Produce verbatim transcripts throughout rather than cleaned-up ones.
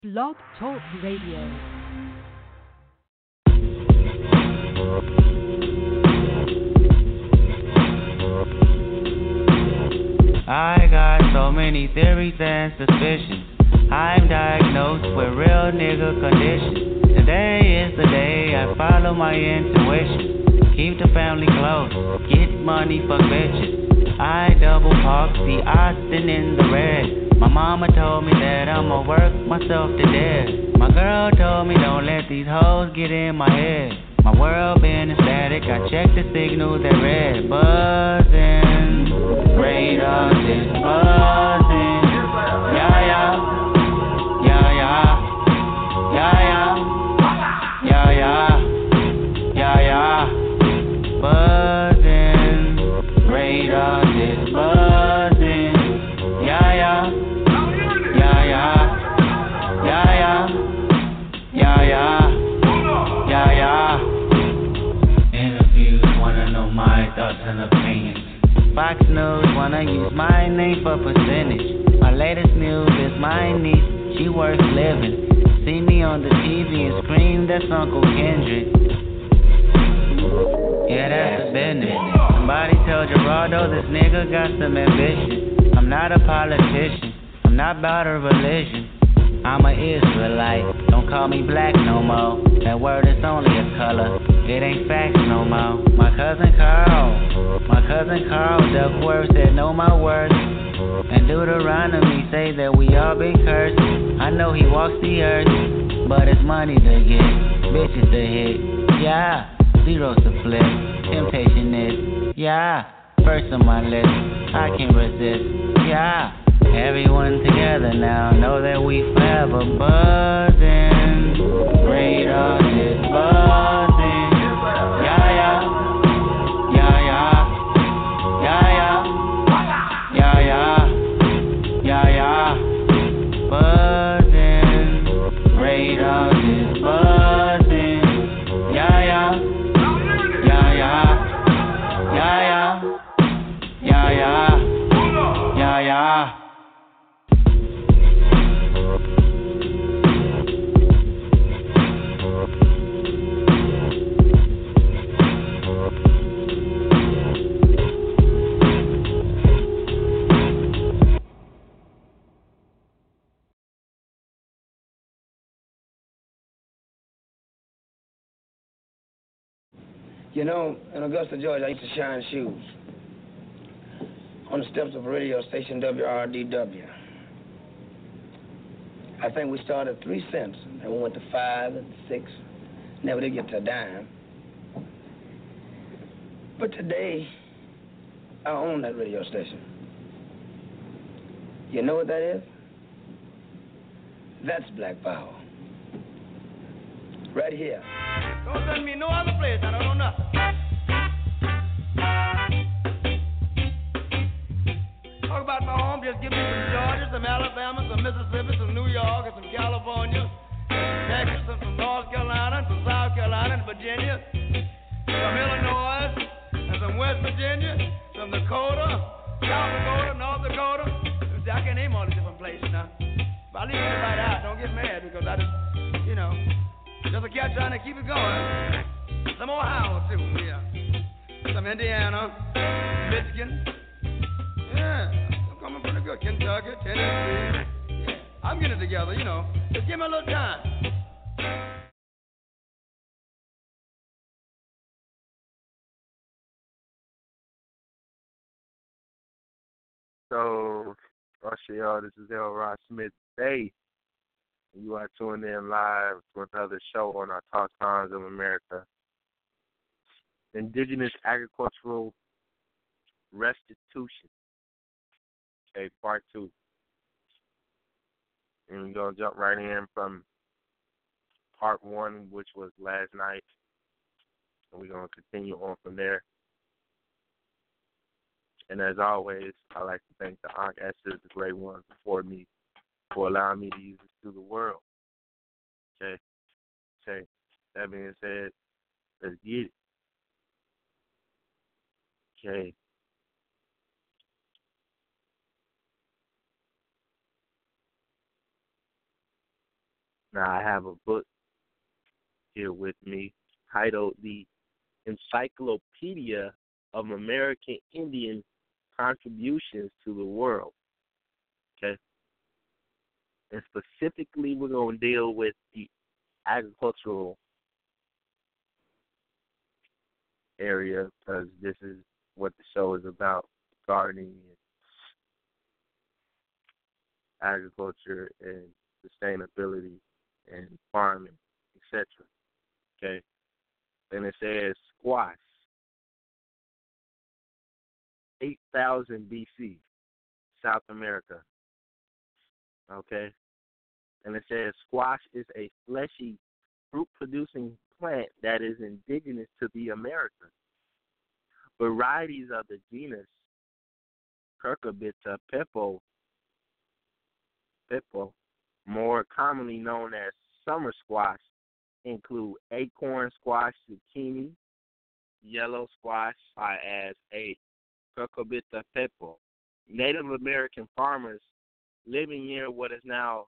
Blog Talk Radio. I got so many theories and suspicions. I'm diagnosed with real nigga condition. Today is the day I follow my intuition. Keep the family close, get money, fuck bitches. I double park, see Austin in the red. My mama told me that I'ma work myself to death. My girl told me don't let these hoes get in my head. My world been static, I checked the signal that red. Buzzing, radar is buzzing. Yeah, yeah, yeah, yeah, yeah, yeah, yeah, yeah, yeah, yeah. Buzzing, radar is buzzing. Yeah, yeah, yeah, yeah, yeah, yeah, yeah, yeah, yeah, yeah. Interviews wanna know my thoughts and opinions. Fox News wanna use my name for percentage. My latest news is my niece, she worth living. See me on the T V and scream, that's Uncle Kendrick. Yeah, that's the business. Somebody tell Gerardo this nigga got some ambition. I'm not a politician, I'm not about a religion. I'm an Israelite, don't call me black no more. That word is only a color, it ain't facts no more. My cousin Carl, my cousin Carl Duckworth said know my worth. And Deuteronomy say that we all been cursed. I know he walks the earth, but it's money to get, bitches to hit. Yeah, zeros to flip, temptation is, yeah, first on my list, I can't resist, yeah. Everyone together now, know that we forever buzzing. Radar is buzzing. Yeah, yeah, yeah, yeah, yeah, yeah, yeah, yeah, yeah, yeah. Buzzing. Radar is buzzing. Yeah, yeah, yeah, yeah, yeah, yeah, yeah, yeah, yeah, yeah. You know, in Augusta, Georgia, I used to shine shoes on the steps of a radio station, W R D W. I think we started at three cents, and we went to five and six. Never did get to a dime. But today, I own that radio station. You know what that is? That's Black Power. Right here. Don't send me no other place, I don't know nothing. Talk about my home, just give me some Georgia, some Alabama, some Mississippi, some New York, and some California, some Texas, and some North Carolina, and some South Carolina, and Virginia, some Illinois, and some West Virginia, some Dakota, South Dakota, North Dakota. See, I can't name all the different places now. But I leave everybody out, don't get mad, because I just, you know, just a cat trying to keep it going. Some Ohio, too, yeah. Some Indiana, Michigan. Yeah, I'm coming pretty good. Kentucky, Tennessee. Yeah, I'm getting it together, you know. Just give me a little time. So, Russia, y'all, this is L. Rod Smith Day. You are tuned in live to another show on our Talk Times of America. Indigenous Agricultural Restitution. Okay, part two. And we're going to jump right in from part one, which was last night. And we're going to continue on from there. And as always, I'd like to thank the Ankh Esther, the great ones before me, for allowing me to use this to the world. Okay. Okay. That being said, let's get it. Okay. Now, I have a book here with me titled The Encyclopedia of American Indian Contributions to the World. Okay? And specifically, we're going to deal with the agricultural area because this is what the show is about, gardening and agriculture and sustainability and farming, et cetera. Okay? And it says squash, eight thousand B C, South America. Okay? And it says squash is a fleshy, fruit-producing plant that is indigenous to the Americas. Varieties of the genus Cucurbita pepo, pepo, more commonly known as summer squash, include acorn squash, zucchini, yellow squash, as a Cucurbita pepo. Native American farmers living near what is now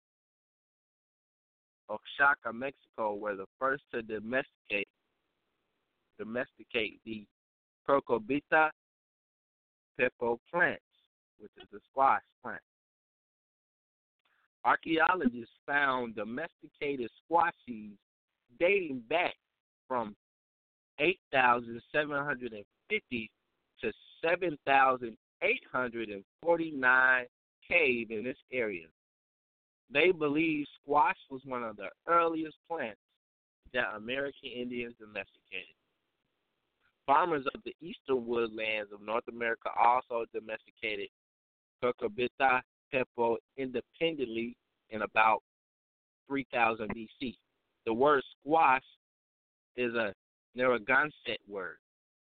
Oaxaca, Mexico, were the first to domesticate domesticate the Cucurbita pepo plants, which is a squash plant. Archaeologists found domesticated squash seeds dating back from eight thousand seven hundred fifty to seven thousand eight hundred forty-nine cave in this area. They believe squash was one of the earliest plants that American Indians domesticated. Farmers of the eastern woodlands of North America also domesticated Cucurbita pepo independently in about three thousand B C. The word squash is a Narragansett word,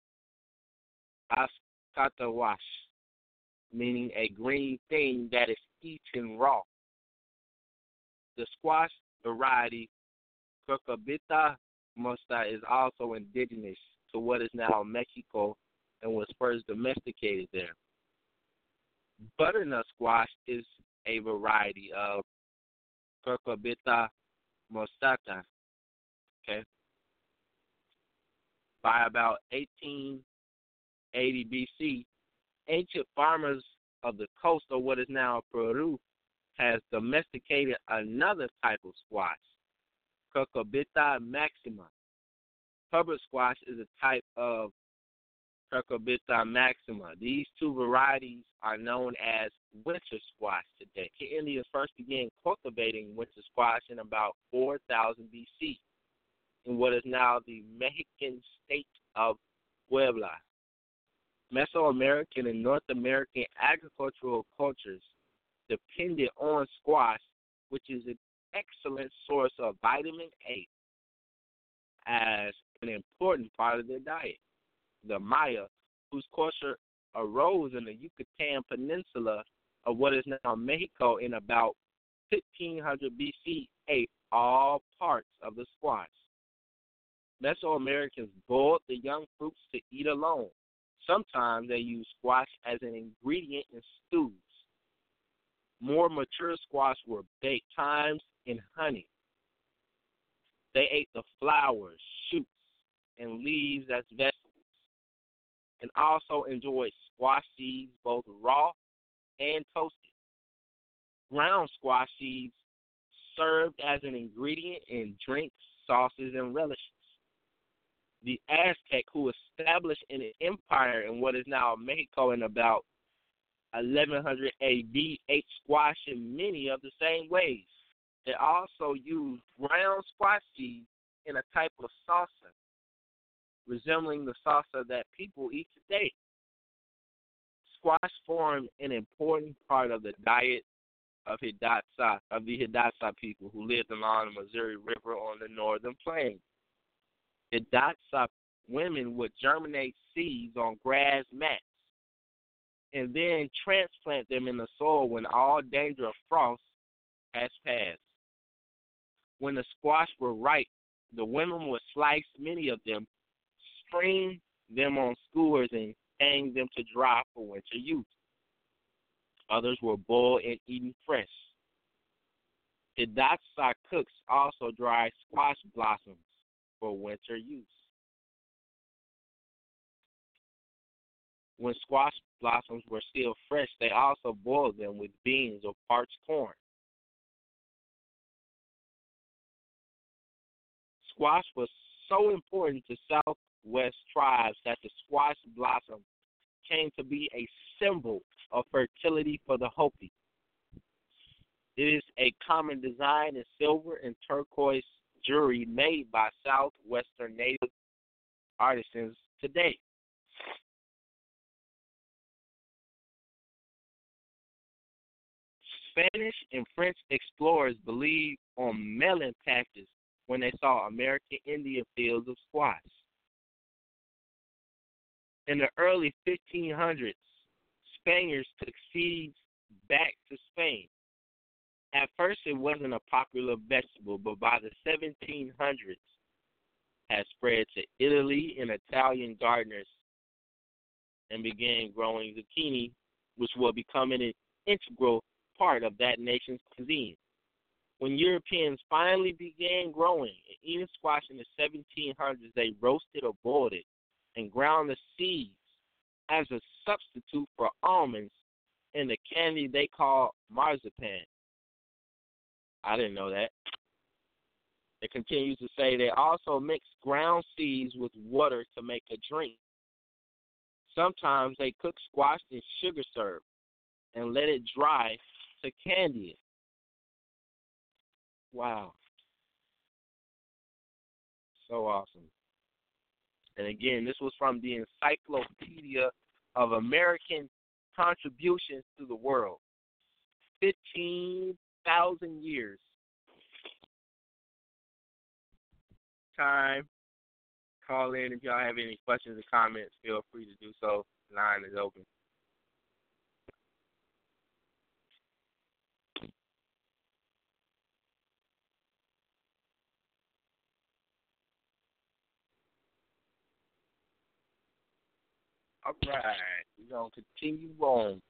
askatawash, meaning a green thing that is eaten raw. The squash variety Cucurbita mosta is also indigenous to what is now Mexico and was first domesticated there. Butternut squash is a variety of Cucurbita mostata. Okay. By about eighteen eighty B C, ancient farmers of the coast of what is now Peru has domesticated another type of squash, Cucurbita maxima. Hubbard squash is a type of Cucurbita maxima. These two varieties are known as winter squash today. Indians first began cultivating winter squash in about four thousand B C in what is now the Mexican state of Puebla. Mesoamerican and North American agricultural cultures depended on squash, which is an excellent source of vitamin A, as an important part of their diet. The Maya, whose culture arose in the Yucatan Peninsula of what is now Mexico in about fifteen hundred B C, ate all parts of the squash. Mesoamericans boiled the young fruits to eat alone. Sometimes they used squash as an ingredient in stews. More mature squash were baked, times in honey. They ate the flowers, shoots, and leaves as vegetables, and also enjoyed squash seeds both raw and toasted. Ground squash seeds served as an ingredient in drinks, sauces, and relishes. The Aztec, who established an empire in what is now Mexico in about eleven hundred A D, ate squash in many of the same ways. They also used ground squash seeds in a type of salsa, resembling the salsa that people eat today. Squash formed an important part of the diet of Hidatsa, of the Hidatsa people who lived along the Missouri River on the northern plains. Hidatsa women would germinate seeds on grass mats and then transplant them in the soil when all danger of frost has passed. When the squash were ripe, the women would slice many of them, string them on skewers, and hang them to dry for winter use. Others were boiled and eaten fresh. Hidatsa cooks also dry squash blossoms for winter use. When squash blossoms were still fresh, they also boiled them with beans or parched corn. Squash was so important to Southwest tribes that the squash blossom came to be a symbol of fertility for the Hopi. It is a common design in silver and turquoise jewelry made by Southwestern native artisans today. Spanish and French explorers believed on melon patches when they saw American Indian fields of squash. In the early fifteen hundreds, Spaniards took seeds back to Spain. At first, it wasn't a popular vegetable, but by the seventeen hundreds, it had spread to Italy and Italian gardeners and began growing zucchini, which will become an integral part of that nation's cuisine. When Europeans finally began growing and eating squash in the seventeen hundreds, they roasted or boiled it and ground the seeds as a substitute for almonds in the candy they call marzipan. I didn't know that. It continues to say they also mix ground seeds with water to make a drink. Sometimes they cook squash in sugar syrup and let it dry to candy it. Wow. So awesome. And again, this was from the Encyclopedia of American Contributions to the World. fifteen thousand years. Time. Call in if y'all have any questions or comments. Feel free to do so. Line is open. All right, we're going to continue on.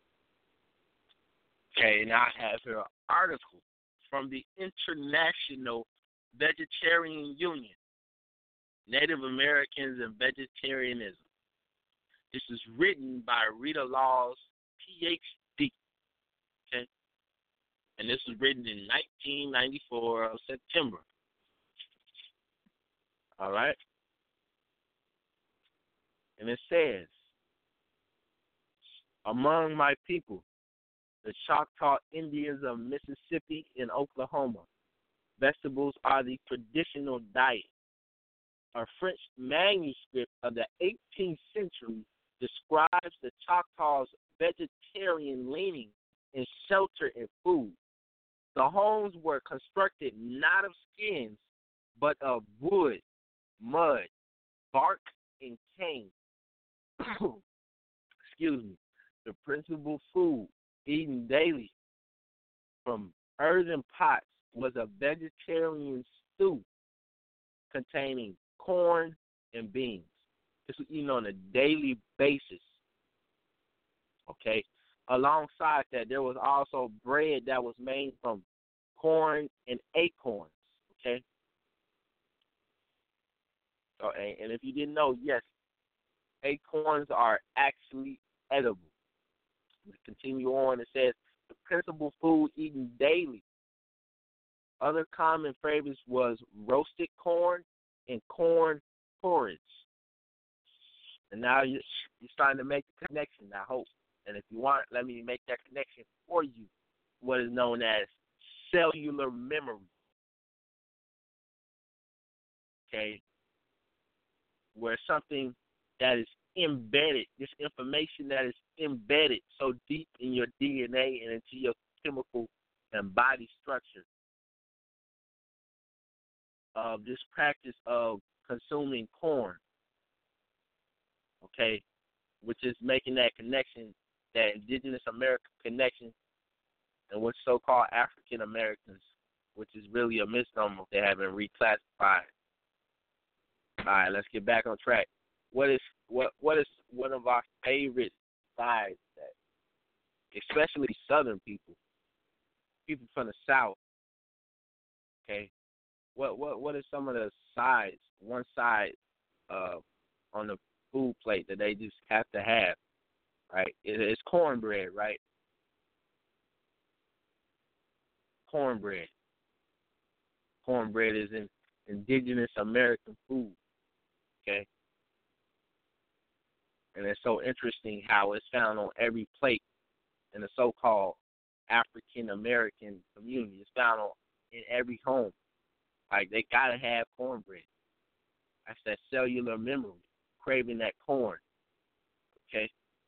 Okay, now I have here an article from the International Vegetarian Union, Native Americans and Vegetarianism. This is written by Rita Laws, P H D, okay? And this was written in nineteen ninety-four of September. All right? And it says, among my people, the Choctaw Indians of Mississippi and Oklahoma, vegetables are the traditional diet. A French manuscript of the eighteenth century describes the Choctaws' vegetarian leaning in shelter and food. The homes were constructed not of skins, but of wood, mud, bark, and cane. Excuse me. The principal food eaten daily from earthen pots was a vegetarian stew containing corn and beans. This was eaten on a daily basis. Okay. Alongside that, there was also bread that was made from corn and acorns. Okay. So, and, and if you didn't know, yes, acorns are actually edible. We continue on. It says the principal food eaten daily. Other common favorites was roasted corn and corn porridge. And now you're, you're starting to make the connection, I hope. And if you want, let me make that connection for you. What is known as cellular memory. Okay? Where something that is embedded, this information that is embedded so deep in your D N A and into your chemical and body structure of this practice of consuming corn, okay, which is making that connection, that indigenous American connection, and what's so-called African Americans, which is really a misnomer. They have been reclassified. All right, let's get back on track. What is what what is one of our favorite sides that, especially Southern people, people from the South, Okay, what what what are some of the sides? One side uh, on the food plate that they just have to have, right? It, it's cornbread, right? Cornbread. Cornbread is an indigenous American food. Okay, and it's so interesting how it's found on every plate in the so-called African American community. It's found on, in every home. Like, they gotta have cornbread. That's that cellular memory, craving that corn. Okay,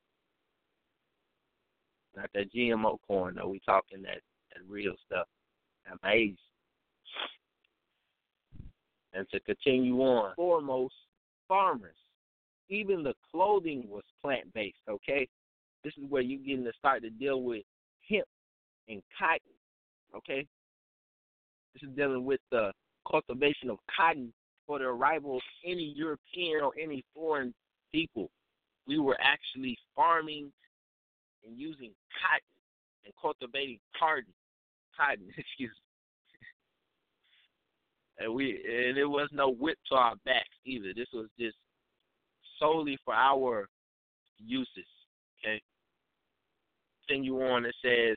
not that G M O corn though. We talking that, that real stuff, that maize. And to continue on, foremost, farmers. Even the clothing was plant-based, okay? This is where you're getting to start to deal with hemp and cotton, okay? This is dealing with the cultivation of cotton for the arrival of any European or any foreign people. We were actually farming and using cotton and cultivating cotton, cotton, excuse me. And we and it was no whip to our backs either. This was just solely for our uses. Okay. Continue on. It says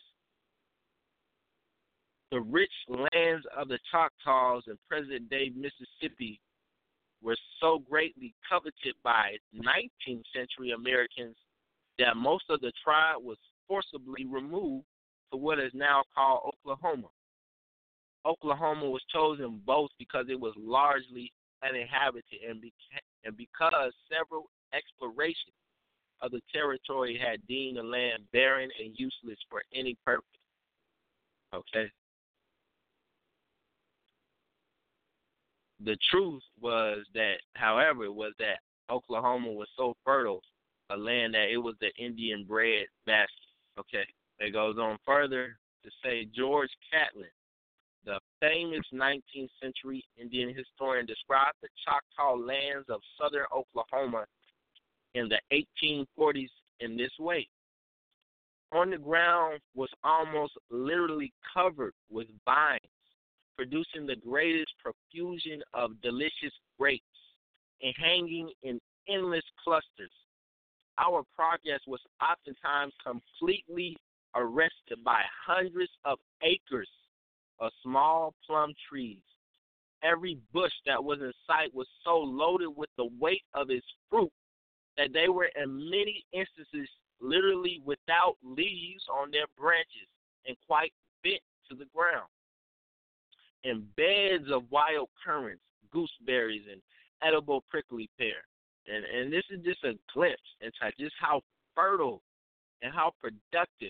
the rich lands of the Choctaws in present-day Mississippi were so greatly coveted by nineteenth century Americans that most of the tribe was forcibly removed to what is now called Oklahoma. Oklahoma was chosen both because it was largely uninhabited and, beca- and because several explorations of the territory had deemed the land barren and useless for any purpose. Okay? The truth was that, however, was that Oklahoma was so fertile, a land that it was the Indian bread basket. Okay? It goes on further to say George Catlin, the famous nineteenth century Indian historian, described the Choctaw lands of southern Oklahoma in the eighteen forties in this way. On the ground was almost literally covered with vines, producing the greatest profusion of delicious grapes and hanging in endless clusters. Our progress was oftentimes completely arrested by hundreds of acres of small plum trees. Every bush that was in sight was so loaded with the weight of its fruit that they were in many instances literally without leaves on their branches and quite bent to the ground. And beds of wild currants, gooseberries, and edible prickly pear. And, and this is just a glimpse into just how fertile and how productive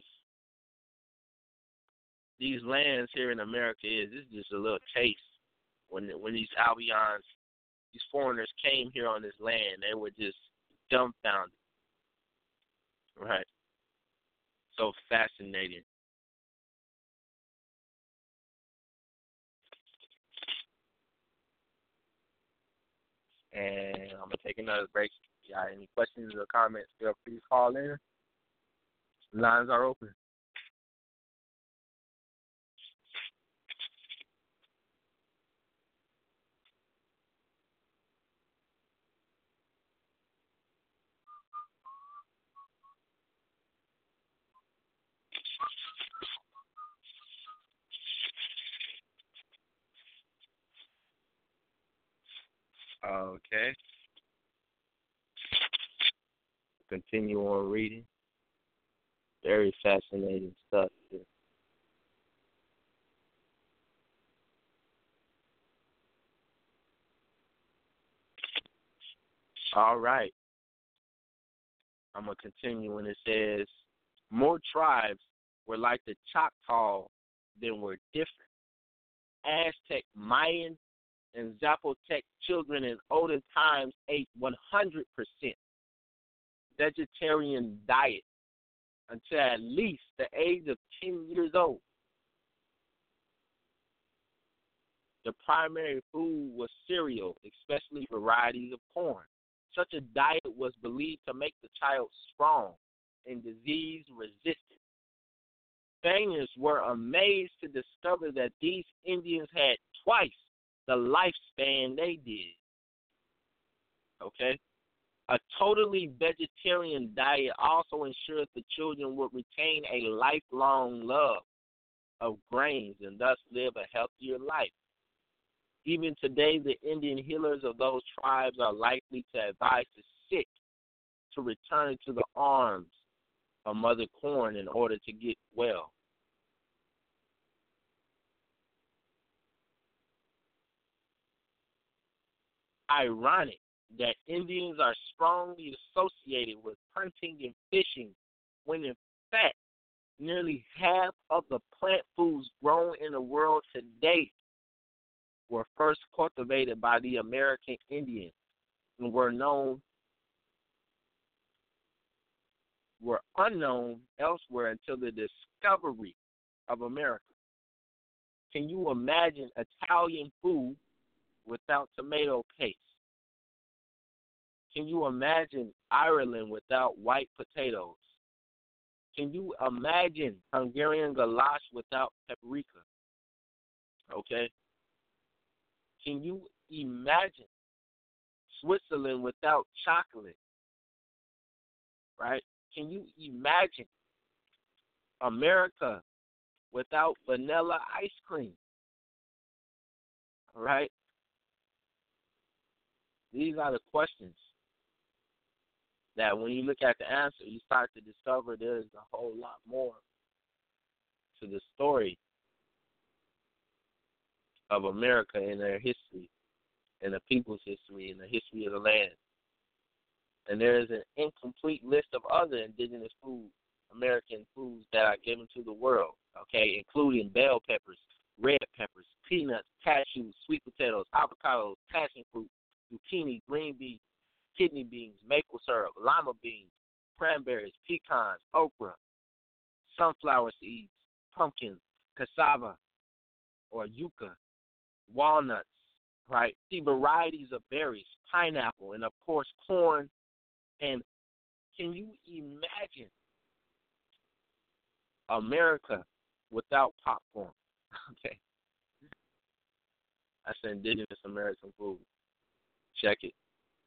these lands here in America is. This is just a little taste. When when these Albions, these foreigners came here on this land, they were just dumbfounded. Right. So fascinating. And I'm going to take another break. If you got any questions or comments, feel free to call in. Lines are open. Okay. Continue on reading. Very fascinating stuff here. All right. I'm going to continue when it says, more tribes were like the Choctaw than were different. Aztec, Mayan, and Zapotec children in olden times ate one hundred percent vegetarian diet until at least the age of ten years old. The primary food was cereal, especially varieties of corn. Such a diet was believed to make the child strong and disease resistant. Spaniards were amazed to discover that these Indians had twice the lifespan they did. Okay? A totally vegetarian diet also ensures the children will retain a lifelong love of grains and thus live a healthier life. Even today, the Indian healers of those tribes are likely to advise the sick to return to the arms of Mother Corn in order to get well. Ironic that Indians are strongly associated with hunting and fishing, when in fact, nearly half of the plant foods grown in the world today were first cultivated by the American Indians and were known were unknown elsewhere until the discovery of America. Can you imagine Italian food without tomato paste? Can you imagine Ireland without white potatoes? Can you imagine Hungarian goulash without paprika? Okay? Can you imagine Switzerland without chocolate? Right? Can you imagine America without vanilla ice cream? All right? These are the questions that when you look at the answer, you start to discover there's a whole lot more to the story of America and their history, and the people's history, and the history of the land. And there is an incomplete list of other indigenous food, American foods that are given to the world, okay, including bell peppers, red peppers, peanuts, cashews, sweet potatoes, avocados, passion fruit, zucchini, green beans, kidney beans, maple syrup, lima beans, cranberries, pecans, okra, sunflower seeds, pumpkins, cassava or yucca, walnuts, right? See, varieties of berries, pineapple, and of course corn. And can you imagine America without popcorn? Okay. That's indigenous American food. Check it.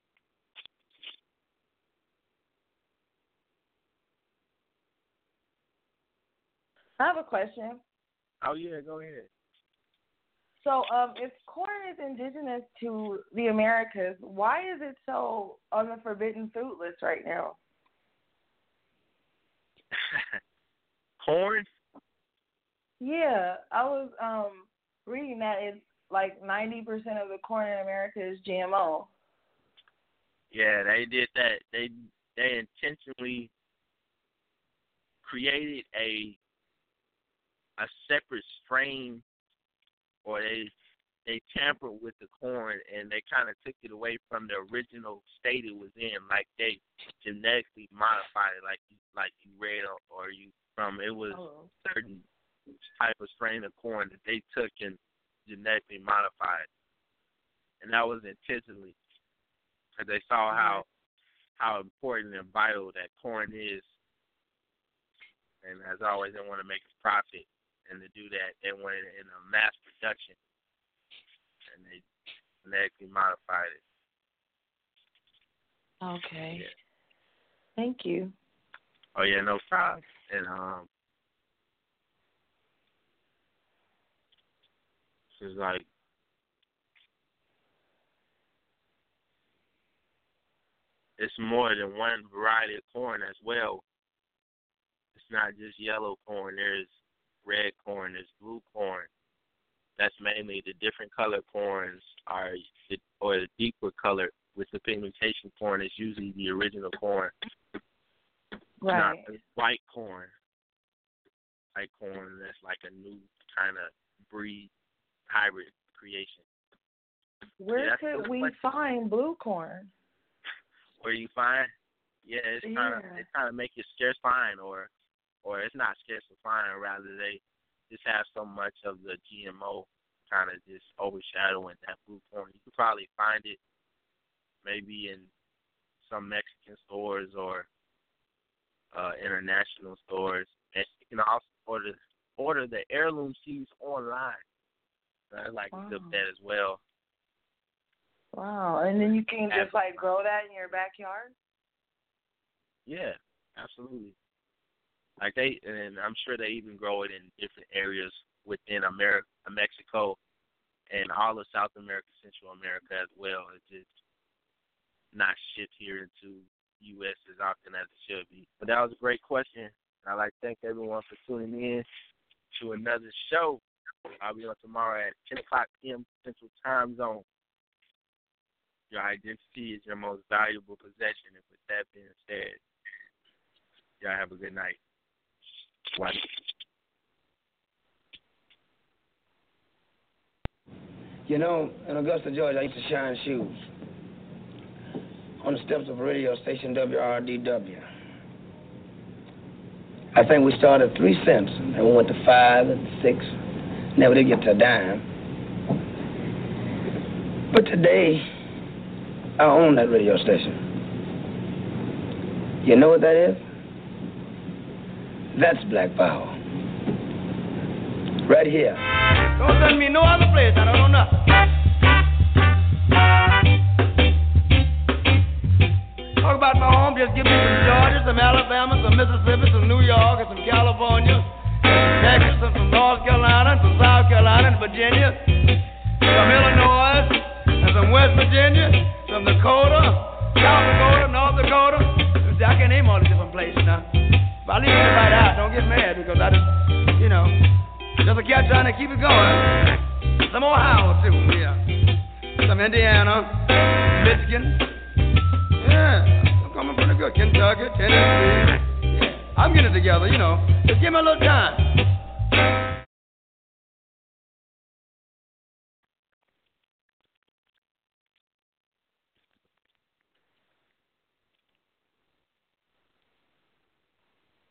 I have a question. Oh, yeah, go ahead. So, um, if corn is indigenous to the Americas, why is it so on the forbidden food list right now? Corn? Yeah, I was um reading that it's like ninety percent of the corn in America is G M O. Yeah, they did that. They they intentionally created a a separate strain, or they they tampered with the corn and they kind of took it away from the original state it was in. Like they genetically modified it, like you, like you read or, or you from it was Oh. certain type of strain of corn that they took and genetically modified, and that was intentionally because they saw how how important and vital that corn is. And as always, they want to make a profit. And to do that, they wanted it in a mass production, and they genetically modified it. Okay. Yeah. Thank you. Oh yeah, no problem. And um, it's like it's more than one variety of corn as well. It's not just yellow corn. There's red corn, there's blue corn. That's mainly the different color corns are, the, or the deeper color with the pigmentation corn is usually the original corn. Right. Not the white corn. White corn, that's like a new kind of breed hybrid creation. Where Yeah, could we what, find blue corn? Where you find? Yeah, it's kind of Yeah. they kind of make it scarce find, or or it's not scarce to find. Rather, they just have so much of the G M O kind of just overshadowing that blue corn. You could probably find it maybe in some Mexican stores or uh, international stores, and you can also order order the heirloom seeds online. I like Wow. to flip that as well. Wow. And then you can just like grow that in your backyard? Yeah, absolutely. Like they, and I'm sure they even grow it in different areas within America, Mexico, and all of South America, Central America as well. It's just not shipped here into U S as often as it should be. But that was a great question. I'd like to thank everyone for tuning in to another show. I'll be on tomorrow at ten o'clock p.m. Central Time Zone. Your identity is your most valuable possession. And with that being said, y'all have a good night. Watch. You know, in Augusta, Georgia, I used to shine shoes on the steps of a radio station, W R D W. I think we started at three cents, and we went to five and six. Never did get to a dime. But today, I own that radio station. You know what that is? That's black power. Right here. Don't send me no other place. I don't know nothing. Talk about my home. Just give me some Georgia, some Alabama, some Mississippi, some New York, and some California, some Texas, and some North Carolina, and some South Carolina, and Virginia, some Illinois, and some West Virginia, some Dakota, South Dakota, North Dakota. See, I can't name all the different places now. If I leave anybody out, don't get mad because I just, you know, just a cat trying to keep it going. Some Ohio too, yeah. Some Indiana, Michigan. Yeah, I'm coming pretty good. Kentucky, Tennessee. Yeah, I'm getting it together, you know. Just give me a little time.